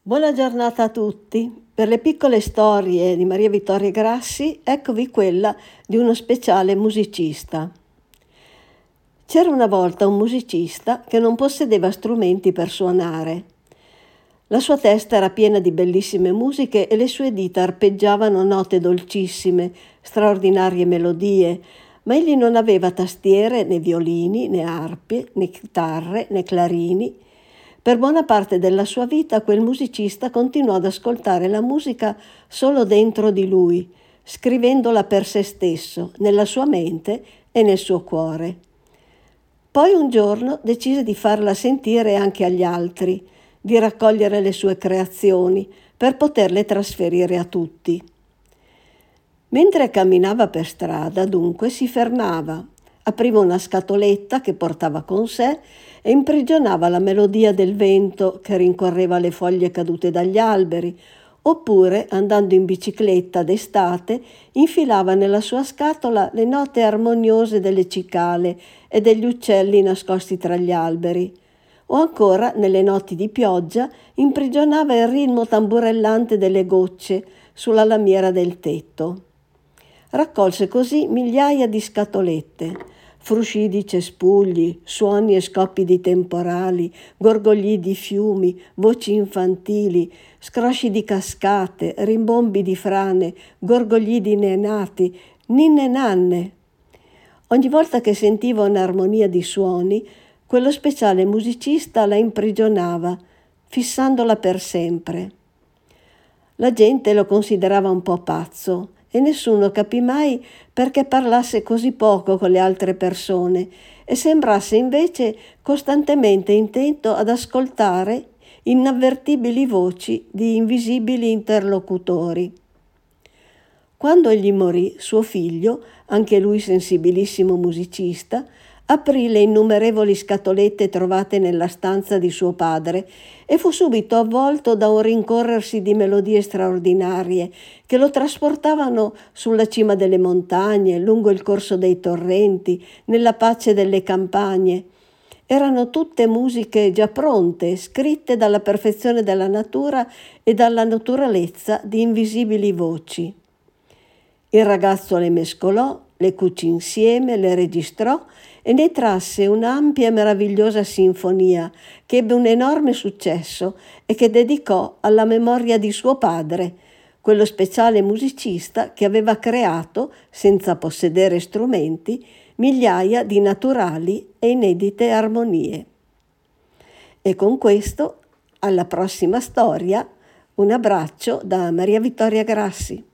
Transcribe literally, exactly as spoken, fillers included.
Buona giornata a tutti. Per le piccole storie di Maria Vittoria Grassi, eccovi quella di uno speciale musicista. C'era una volta un musicista che non possedeva strumenti per suonare. La sua testa era piena di bellissime musiche e le sue dita arpeggiavano note dolcissime, straordinarie melodie, ma egli non aveva tastiere, né violini, né arpi, né chitarre, né clarini. Per buona parte della sua vita quel musicista continuò ad ascoltare la musica solo dentro di lui, scrivendola per se stesso, nella sua mente e nel suo cuore. Poi un giorno decise di farla sentire anche agli altri, di raccogliere le sue creazioni per poterle trasferire a tutti. Mentre camminava per strada, dunque, si fermava, apriva una scatoletta che portava con sé e imprigionava la melodia del vento che rincorreva le foglie cadute dagli alberi, oppure, andando in bicicletta d'estate, infilava nella sua scatola le note armoniose delle cicale e degli uccelli nascosti tra gli alberi, o ancora, nelle notti di pioggia, imprigionava il ritmo tamburellante delle gocce sulla lamiera del tetto. Raccolse così migliaia di scatolette, frusci di cespugli, suoni e scoppi di temporali, gorgogli di fiumi, voci infantili, scrosci di cascate, rimbombi di frane, gorgogli di neonati, ninne nanne. Ogni volta che sentiva un'armonia di suoni, quello speciale musicista la imprigionava, fissandola per sempre. La gente lo considerava un po' pazzo e nessuno capì mai perché parlasse così poco con le altre persone e sembrasse invece costantemente intento ad ascoltare inavvertibili voci di invisibili interlocutori. Quando egli morì, suo figlio, anche lui sensibilissimo musicista, aprì le innumerevoli scatolette trovate nella stanza di suo padre e fu subito avvolto da un rincorrersi di melodie straordinarie che lo trasportavano sulla cima delle montagne, lungo il corso dei torrenti, nella pace delle campagne. Erano tutte musiche già pronte, scritte dalla perfezione della natura e dalla naturalezza di invisibili voci. Il ragazzo le mescolò, le cucì insieme, le registrò e ne trasse un'ampia e meravigliosa sinfonia che ebbe un enorme successo e che dedicò alla memoria di suo padre, quello speciale musicista che aveva creato, senza possedere strumenti, migliaia di naturali e inedite armonie. E con questo, alla prossima storia, un abbraccio da Maria Vittoria Grassi.